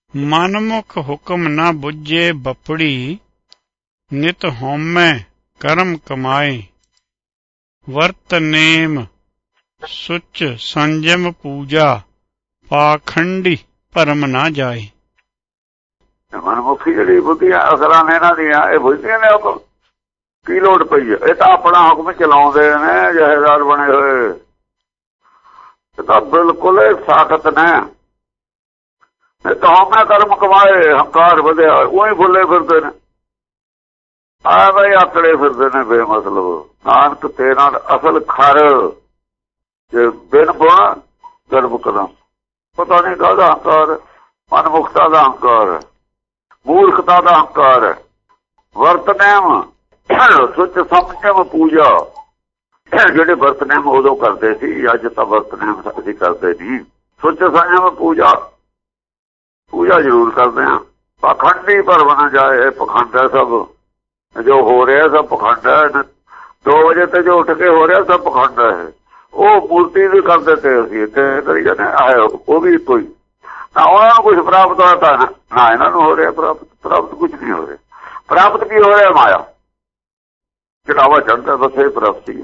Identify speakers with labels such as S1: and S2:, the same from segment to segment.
S1: ਮਨਮੁਖ ਹੁਕਮ ਨਾ ਬੁੱਝੇ ਬਪੜੀ, ਨਿਤ ਹਉਮੈ ਕਰਮ ਕਮਾਏ। ਵਰਤ ਨੇਮ ਸੁਚ ਸੰਜਮ ਪੂਜਾ, ਪਾਖੰਡੀ ਭਰਮ ਨਾ ਜਾਏ।
S2: ਮਨਮੁਖੀ ਜਿਹੜੀ ਬੁੱਧੀਆਂ ਅਸਲਾਂ ਨੇ ਇਹਨਾਂ ਦੀਆਂ, ਇਹ ਬੁੱਝਦੀਆਂ ਨੇ ਹੁਕਮ ਕੀ ਲੋੜ ਪਈ ਹੈ? ਇਹ ਤਾਂ ਆਪਣਾ ਹੁਕਮ ਚਲਾਉਂਦੇ ਨੇ ਜਹੇਦਾਰ ਬਣੇ ਹੋਏ। ਇਹ ਤਾਂ ਬਿਲਕੁਲ ਸਾਖਤ ਨੇ। ਇਹ ਤਾਂ ਹਉਮੈ ਕਰਮ ਕਮਾਏ, ਹੰਕਾਰ ਵਧਿਆ, ਉਹੀ ਫੁੱਲੇ ਫਿਰਦੇ ਨੇ। ਆ ਬਈ ਆਕੜੇ ਫਿਰਦੇ ਨੇ ਬੇਮਤਲਬ। ਨਾਨਕ ਤੇ ਨਾਲ ਅਸਲ ਖਰ ਜੇ ਬਿਨ ਬੁਣਾ ਗਰਭ ਕਦਮ। ਪਤਾ ਨਹੀਂ ਕਾਹਦਾ ਹੰਕਾਰ, ਮਨਮੁਖਤਾ ਦਾ ਹੰਕਾਰ, ਮੂਰਖਤਾ ਦਾ ਹੰਕਾਰ। ਵਰਤ ਨੇਮ ਸੁਚ ਸਮਝਮ ਪੂਜਾ। ਜਿਹੜੇ ਵਰਤ ਨੇਮ ਉਦੋਂ ਕਰਦੇ ਸੀ, ਅੱਜ ਤਾਂ ਵਰਤ ਨੇਮ ਅਸੀਂ ਕਰਦੇ ਨਹੀਂ। ਸੁਚ ਸੰਜਮ ਪੂਜਾ, ਪੂਜਾ ਜ਼ਰੂਰ ਕਰਦੇ ਹਾਂ। ਪਾਖੰਡੀ ਭਰਮ ਨਾ ਜਾਏ। ਪਖੰਡ ਹੈ ਸਭ ਜੋ ਹੋ ਰਿਹਾ, ਸਭ ਪਖੰਡ ਹੈ। 2 ਵਜੇ ਤੇ ਜੋ ਉੱਠ ਕੇ ਹੋ ਰਿਹਾ ਸਭ ਪਖੰਡ ਹੈ। ਉਹ ਮੂਰਤੀ ਵੀ ਕਰਦੇ ਤੇ ਅਸੀਂ ਇੱਥੇ ਕਰੀ ਜਾਂਦੇ ਆਏ, ਉਹ ਵੀ ਕੋਈ ਨਾ। ਉਹਨਾਂ ਨੂੰ ਕੁਛ ਪ੍ਰਾਪਤ ਹੋਇਆ ਤਾਂ ਨਾ ਇਹਨਾਂ ਨੂੰ ਹੋ ਰਿਹਾ ਪ੍ਰਾਪਤ ਕੁਛ ਨਹੀਂ ਹੋ ਰਿਹਾ। ਪ੍ਰਾਪਤ ਕੀ ਹੋ ਰਿਹਾ? ਮਾਇਆ ਚੜਾਵਾ ਚੜ੍ਹਦਾ, ਬਸ ਇਹ ਪ੍ਰਾਪਤੀ ਹੈ।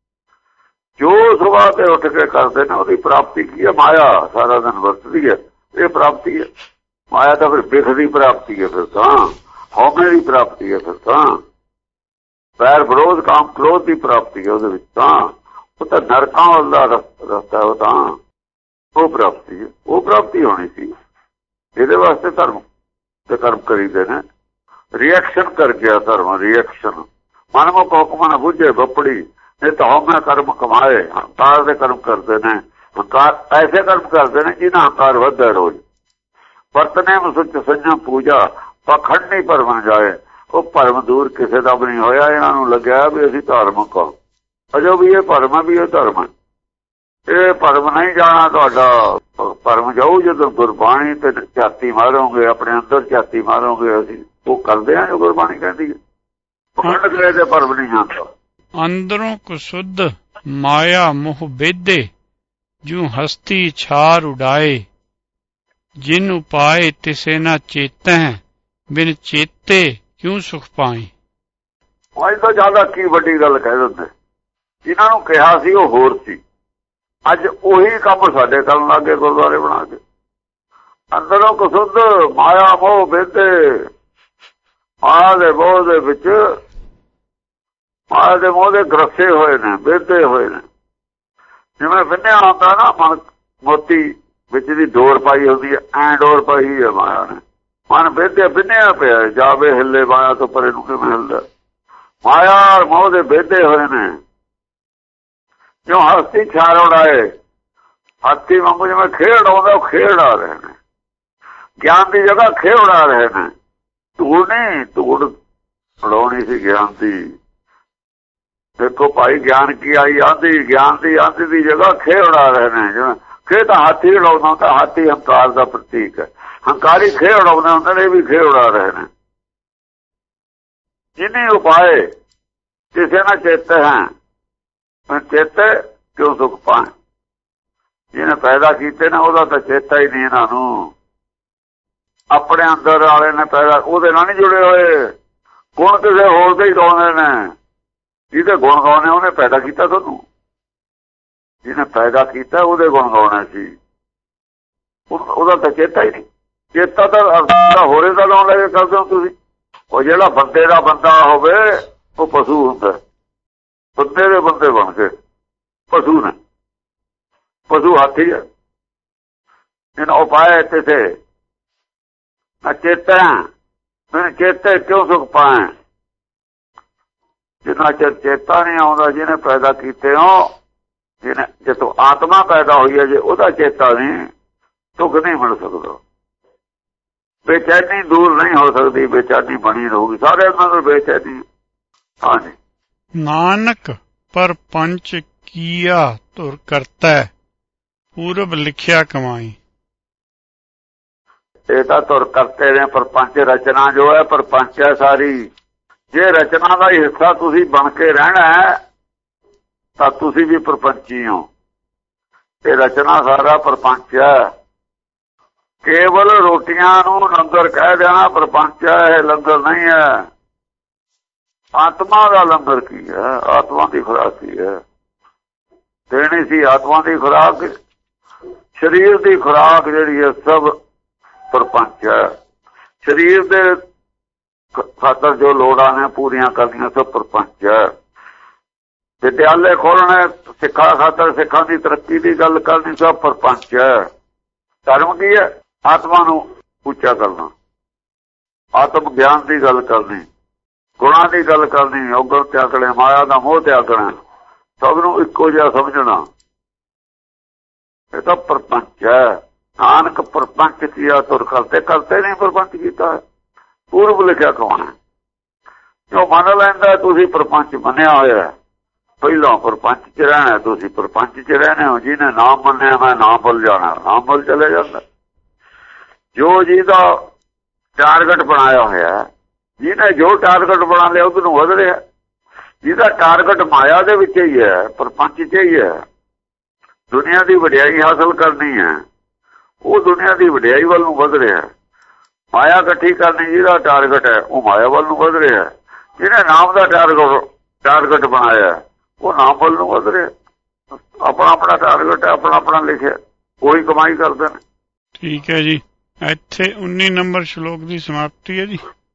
S2: ਜੋ ਸੁਬਾਹ ਤੇ ਉੱਠ ਕੇ ਕਰਦੇ ਨੇ ਉਹਦੀ ਪ੍ਰਾਪਤੀ ਕੀ ਹੈ? ਮਾਇਆ ਸਾਰਾ ਦਿਨ ਵਰਤਦੀ ਹੈ, ਇਹ ਪ੍ਰਾਪਤੀ ਹੈ। ਮਾਇਆ ਤਾਂ ਫਿਰ ਬਿਖ ਦੀ ਪ੍ਰਾਪਤੀ ਹੈ, ਫਿਰ ਤਾਂ ਹਉਮੈ ਦੀ ਪ੍ਰਾਪਤੀ ਹੈ, ਫਿਰ ਤਾਂ ਪੈਰ ਵਿਰੋਧ ਕਾਮ ਕ੍ਰੋਧ ਦੀ ਪ੍ਰਾਪਤੀ ਹੈ। ਉਹਦੇ ਵਿੱਚ ਤਾਂ ਉਹ ਤਾਂ ਨਰਕਾਂ ਵਾਲਾ ਰਸਤਾ, ਉਹ ਤਾਂ ਉਹ ਪ੍ਰਾਪਤੀ ਹੈ। ਉਹ ਪ੍ਰਾਪਤੀ ਹੋਣੀ ਸੀ। ਇਹਦੇ ਵਾਸਤੇ ਧਰਮ ਤੇ ਕਰਮ ਕਰੀਦੇ ਨੇ। ਰਿਐਕਸ਼ਨ ਕਰ ਗਿਆ ਧਰਮ, ਰਿਐਕਸ਼ਨ। ਮਨਮੁਖ ਹੁਕਮ ਨਾ ਬੁੱਝੇ ਬਪੜੀ, ਇਹ ਤਾਂ ਹਉਮੈ ਕਰਮ ਕਮਾਏ। ਹੰਕਾਰ ਦੇ ਕਰਮ ਕਰਦੇ ਨੇ। ਹੰਕਾਰ ਐਸੇ ਕਰਮ ਕਰਦੇ ਨੇ ਜਿਹਨਾਂ ਹੰਕਾਰ ਵੱਧਦਾ ਰੋਜ਼। ਵਰਤਨੇ ਸੁਚ ਸੰਜਮ ਪੂਜਾ, ਪਾਖੰਡੀ ਭਰਮ ਜਾਏ। ਉਹ ਭਰਮ ਦੂਰ ਕਿਸੇ ਦਾ ਵੀ ਨਹੀਂ ਹੋਇਆ। ਇਹਨਾਂ ਨੂੰ ਲੱਗਿਆ ਵੀ ਅਸੀਂ ਧਾਰਮਿਕ ਹਾਂ। ਅਜੋ ਵੀ ਇਹ ਭਰਮ ਹੈ, ਵੀ ਇਹ ਧਰਮ ਹੈ। ਇਹ ਭਰਮ ਨਹੀਂ ਜਾਣਾ ਤੁਹਾਡਾ। ਭਰਮ ਜਾਊ ਜਦੋਂ ਗੁਰਬਾਣੀ ਤੇ ਝਾਤੀ ਮਾਰੋਗੇ, ਆਪਣੇ ਅੰਦਰ ਝਾਤੀ ਮਾਰੋਗੇ। ਅਸੀਂ ਉਹ ਕਰਦੇ ਹਾਂ ਜੋ ਗੁਰਬਾਣੀ ਕਹਿੰਦੀ ਹੈ। ਪਖੰਡ ਕਰੇ ਤੇ ਭਰਮ ਨਹੀਂ ਜਾਂਦਾ।
S1: ਅੰਦਰੋਂ ਕੁਸੁੱਧ ਮਾਇਆ ਮੋਹ ਬੇਦੇ, ਜੂ ਹਸਤੀ ਛਾਰ ਉਡਾਏ। ਜਿਨ ਉਪਾਏ ਤਿਸੇ ਨਾ ਚੇਤੈ, ਬਿਨ ਚੇਤੇ ਕਿਉਂ ਸੁਖ ਪਾਏ।
S2: ਅੱਜ ਤੋਂ ਜ਼ਿਆਦਾ ਕੀ ਵੱਡੀ ਗੱਲ ਕਹਿ ਦਿੰਦੇ। ਜਿਨ੍ਹਾਂ ਨੂੰ ਕਿਹਾ ਸੀ ਉਹ ਹੋਰ ਸੀ। ਅੱਜ ਉਹੀ ਕੰਮ ਸਾਡੇ ਕਰਨ ਲੱਗੇ, ਗੁਰਦੁਆਰੇ ਬਣਾ ਕੇ। ਅੰਦਰੋਂ ਕੁਸੁੱਧ ਮਾਇਆ ਮੋਹ ਬੇਦੇ, ਮਾਇਆ ਦੇ ਮੋਹ ਦੇ ਵਿੱਚ, ਮਾਇਆ ਦੇ ਮੋਹ ਦੇ ਗ੍ਰਸੇ ਹੋਏ ਨੇ, ਬੇਦੇ ਹੋਏ ਨੇ। ਜਿਵੇਂ ਬਿੰਨਿਆ ਹੁੰਦਾ ਨਾ ਮਨ, ਮੋਤੀ ਵਿੱਚ ਦੀ ਡੋਰ ਪਾਈ ਹੁੰਦੀ ਹੈ, ਐਂ ਡੋਰ ਪਾਈ ਹੈ ਮਾਇਆ ਨੇ। ਮਨ ਬੇਦੇ ਬਿੰਨਿਆ ਪਿਆ, ਜਾਵੇ ਹਿੱਲੇ ਮਾਇਆ ਤੋਂ ਪਰੇ ਨੂੰ ਕਿਵੇਂ ਹਿੱਲਦਾ। ਮਾਇਆ ਮੋਹ ਦੇ ਬੇਦੇ ਹੋਏ ਨੇ। ਜੋ ਹਸਤੀ ਛਾਰ ਉਡਾਏ, ਹਾਥੀ ਵਾਂਗੂ ਜਿਵੇਂ ਖੇਡ ਆਉਂਦਾ ਉਹ ਖੇਡ ਆ ਰਹੇ ਨੇ। ਗਿਆਨ ਦੀ ਜਗ੍ਹਾ ਖੇਡ ਉਡਾ ਰਹੇ ਨੇ। ਧੂੜ ਨਹੀਂ, ਧੂੜ ਉਡਾਉਣੀ ਸੀ ਗਿਆਨ ਦੀ। ਦੇਖੋ ਭਾਈ ਗਿਆਨ ਕੀ ਆਈ ਆਂਦੀ, ਗਿਆਨ ਦੀ ਆਂਦੀ ਦੀ ਜਗ੍ਹਾ ਖੇਡ ਉਡਾ ਰਹੇ ਨੇ। ਜਿਵੇਂ ਖੇਡ ਤਾਂ ਹਾਥੀ ਉਡਾਉਂਦਾ, ਤਾਂ ਹਾਥੀ ਹੰਕਾਰ ਦਾ ਪ੍ਰਤੀਕ ਹੈ। ਹੰਕਾਰੀ ਖੇਡ ਉਡਾਉਂਦੇ ਹੁੰਦੇ ਨੇ, ਇਹ ਵੀ ਖੇਡ ਉਡਾ ਰਹੇ ਨੇ। ਜਿਨੇ ਉਪਾਏ ਕਿਸੇ ਨਾ ਚੇਤੇ ਹੈ, ਚੇਤੇ ਕਿਉਂ ਸੁਖ ਪਾਏ। ਜਿਹਨੇ ਪੈਦਾ ਕੀਤੇ ਨੇ ਉਹਦਾ ਤਾਂ ਚੇਤਾ ਹੀ ਨਹੀਂ ਇਹਨਾਂ ਨੂੰ। ਆਪਣੇ ਅੰਦਰ ਵਾਲੇ ਨੇ ਪੈਦਾ, ਉਹਦੇ ਨਾਲ ਨਹੀਂ ਜੁੜੇ ਹੋਏ। ਗੁਣ ਕਿਸੇ ਹੋਰ ਦੇ ਹੀ ਗਾਉਂਦੇ ਨੇ। ਜਿਹਦੇ ਗੁਣ ਗਾਉਣੇ ਉਹਨੇ ਪੈਦਾ ਕੀਤਾ ਤੁਹਾਨੂੰ। ਜਿਹਨੇ ਪੈਦਾ ਕੀਤਾ ਉਹਦੇ ਗੁਣ ਗਾਉਣੇ ਸੀ। ਉਹਦਾ ਤਾਂ ਚੇਤਾ ਹੀ ਨਹੀਂ। ਚੇਤਾ ਤਾਂ ਹੋਰੇ ਦਾ ਲਾਉਣ ਲੈ ਕੇ ਕਰਦੇ ਹੋ ਤੁਸੀਂ। ਉਹ ਜਿਹੜਾ ਬੰਦੇ ਦਾ ਬੰਦਾ ਹੋਵੇ ਉਹ ਪਸ਼ੂ ਹੁੰਦਾ। ਬੰਦੇ ਦੇ ਬੰਦੇ ਬਣ ਕੇ ਪਸ਼ੂ ਨੇ। ਪਸ਼ੂ ਹਾਥੀ ਹੈ। ਇਹਨਾਂ ਉਪਾਏ ਤੇ ਚੇਤਾ, ਮੈਨੂੰ ਚੇਤੇ ਕਿਉਂ ਸੁਖ ਪਾਏ। ਜਿੰਨਾ ਚਿਰ ਚੇਤਾ ਨਹੀਂ ਆਉਂਦਾ ਜਿਹਨੇ ਪੈਦਾ ਕੀਤੇ ਹੋ, ਜਿਹਨੇ ਜਦੋਂ ਆਤਮਾ ਪੈਦਾ ਹੋਈ ਹੈ, ਜੇ ਉਹਦਾ ਚੇਤਾ ਨਹੀਂ, ਸੁਖ ਨਹੀਂ ਮਿਲ ਸਕਦਾ। ਬੇਚੈਨੀ ਦੂਰ ਨਹੀਂ ਹੋ ਸਕਦੀ, ਬੇਚੈਨੀ ਬਣੀ ਰਹੂਗੀ ਸਾਰੇ ਅੰਦਰ ਬੇਚੈਨੀ। ਹਾਂਜੀ।
S1: ਨਾਨਕ ਪਰ ਪੰਚ ਕੀਆ ਧੁਰ ਕਰਤਾ, ਪੂਰਬ ਲਿਖਿਆ ਕਮਾਈ।
S2: ਇਹ ਤਾਂ ਧੁਰ ਕਰਤੇ ਨੇ ਪਰਪੰਚ ਰਚਨਾ ਜੋ ਹੈ, ਪਰਪੰਚ ਹੈ ਸਾਰੀ। ਜੇ ਰਚਨਾ ਦਾ ਹਿੱਸਾ ਤੁਸੀਂ ਬਣ ਕੇ ਰਹਿਣਾ ਹੈ ਤਾਂ ਤੁਸੀਂ ਵੀ ਪਰਪੰਚੀ ਹੋ। ਇਹ ਰਚਨਾ ਸਾਰਾ ਪਰਪੰਚ ਹੈ। ਕੇਵਲ ਰੋਟੀਆਂ ਨੂੰ ਲੰਗਰ ਕਹਿ ਦੇਣਾ ਪ੍ਰਪੰਚ ਹੈ, ਲੰਗਰ ਨਹੀਂ ਹੈ। ਆਤਮਾ ਦਾ ਲੰਗਰ ਕੀ ਹੈ? ਆਤਮਾ ਦੀ ਖੁਰਾਕ ਕੀ ਹੈ? ਦੇਣੀ ਸੀ ਆਤਮਾ ਦੀ ਖੁਰਾਕ। ਸਰੀਰ ਦੀ ਖੁਰਾਕ ਜਿਹੜੀ ਹੈ ਸਭ ਪ੍ਰਪੰਚ ਹੈ। ਸਰੀਰ ਦੇ ਖਾਤਰ ਜੋ ਲੋੜਾਂ ਨੇ ਪੂਰੀਆਂ ਕਰਨੀਆਂ ਸਭ ਪ੍ਰਪੰਚ ਹੈ। ਵਿਦਿਆਲੇ ਖੋਲਣੇ ਸਿੱਖਾਂ ਖਾਤਰ, ਸਿੱਖਾਂ ਦੀ ਤਰੱਕੀ ਦੀ ਗੱਲ ਕਰਨੀ ਸਭ ਪ੍ਰਪੰਚ ਹੈ। ਧਰਮ ਕੀ ਹੈ? ਆਤਮਾ ਨੂੰ ਉੱਚਾ ਕਰਨਾ, ਆਤਮ ਗਿਆਨ ਦੀ ਗੱਲ ਕਰਨੀ, ਗੁਣਾਂ ਦੀ ਗੱਲ ਕਰਨੀ, ਔਗਣ ਤਿਆਗਣੇ, ਮਾਇਆ ਦਾ ਮੋਹ ਤਿਆਗਣਾ, ਸਭ ਨੂੰ ਇੱਕੋ ਜਿਹਾ ਸਮਝਣਾ, ਇਹ ਤਾਂ ਪ੍ਰਪੰਚ ਹੈ। ਨਾਨਕ ਪ੍ਰਪੰਚ ਕੀਆ ਤੁਰ ਕਰਤੇ, ਕਰਤੇ ਨਹੀਂ ਪ੍ਰਪੰਚ ਕੀਤਾ। ਪੂਰਬ ਲਿਖਿਆ ਕੌਣ? ਜੋ ਮੰਨ ਲੈਂਦਾ ਤੁਸੀਂ ਪ੍ਰਪੰਚ ਮੰਨਿਆ ਹੋਇਆ, ਪਹਿਲਾਂ ਪ੍ਰਪੰਚ ਚ ਰਹਿਣਾ, ਤੁਸੀਂ ਪ੍ਰਪੰਚ ਚ ਰਹਿਣੇ ਹੋ। ਜਿਹਨੇ ਨਾਮ ਮੰਨਿਆ ਮੈਂ ਨਾਮ ਭੁੱਲ ਜਾਣਾ, ਨਾਮ ਭੁੱਲ ਚਲੇ ਜਾਂਦਾ। ਜੋ ਜਿਹਦਾ ਟਾਰਗੇਟ ਬਣਾਇਆ ਹੋਇਆ, ਜਿਹਨੇ ਜੋ ਟਾਰਗੇਟ ਬਣਾ ਲਿਆ ਉਹਨੂੰ ਵਧ ਰਿਹਾ। ਜਿਹਦਾ ਟਾਰਗੇਟ ਮਾਇਆ ਦੇ ਵਿੱਚ ਹੀ ਹੈ, ਪ੍ਰਪੰਚ ਚ ਹੀ ਹੈ, ਦੁਨੀਆ ਦੀ ਵਡਿਆਈ ਹਾਸਲ ਕਰਨੀ ਹੈ, ਉਹ ਦੁਨੀਆ ਦੀ ਵਡਿਆਈ ਵੱਲ ਨੂੰ ਵਧ ਰਿਹਾ। ਮਾਇਆ ਇਕੱਠੀ ਕਰਨੀ ਜਿਹਦਾ ਟਾਰਗੇਟ ਹੈ ਉਹ ਮਾਇਆ ਵੱਲ ਨੂੰ ਵਧ ਰਿਹਾ। ਜਿਹਨੇ ਨਾਮ ਦਾ ਟਾਰਗੇਟ ਬਣਾਇਆ ਉਹ ਨਾਮ ਵੱਲ ਨੂੰ ਵਧ ਰਿਹਾ। ਆਪਣਾ ਆਪਣਾ ਟਾਰਗੇਟ ਹੈ, ਆਪਣਾ ਆਪਣਾ ਲਿਖਿਆ, ਉਹੀ ਕਮਾਈ ਕਰਦੇ ਨੇ।
S1: ਠੀਕ ਹੈ ਜੀ। ਇੱਥੇ 19 ਨੰਬਰ ਸ਼ਲੋਕ ਦੀ ਸਮਾਪਤੀ ਹੈ ਜੀ।